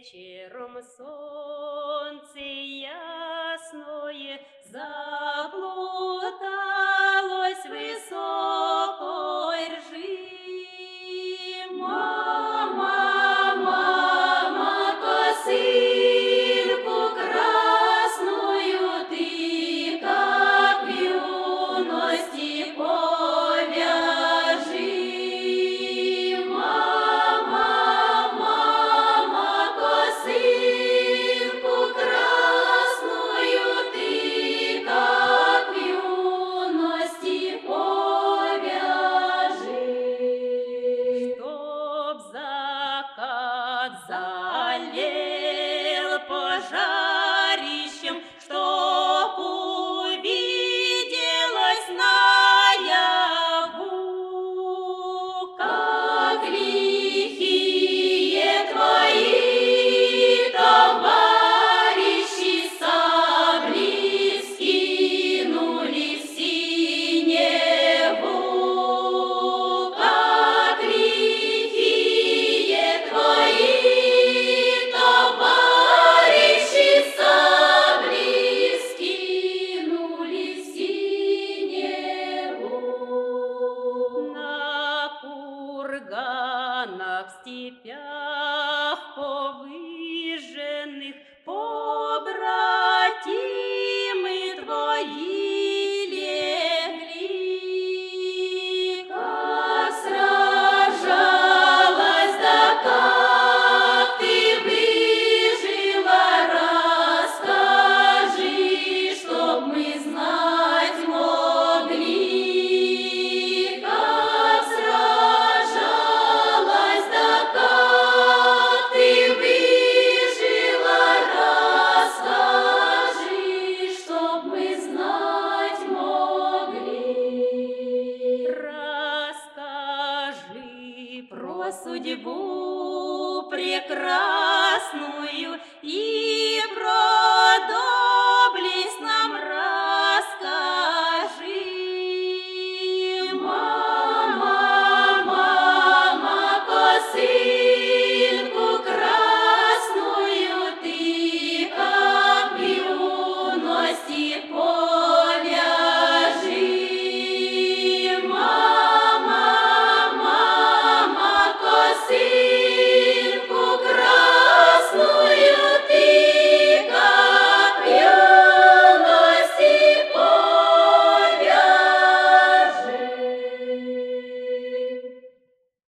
вечером солнце ясное заплуталось высокой ржи. Мама, мама, косынку красную ты, как в юности, повяжи. Мама, мама, косынку красную ты, как в юности, повяжи. Чтоб закат залил пожарищем, чтоб увиделась наяву, как лихие твои товарищи сабли скинули в синеву, как лихие твои товарищи сабли скинули в синеву. На курганах, степях повыжженных побратимы твои легли. Как сражалась, да как ты выжила, расскажи, чтоб мы знать могли. Как сражалась, да как ты выжила, расскажи, чтоб мы знать могли. Расскажи про судьбу прекрасную и про доблестном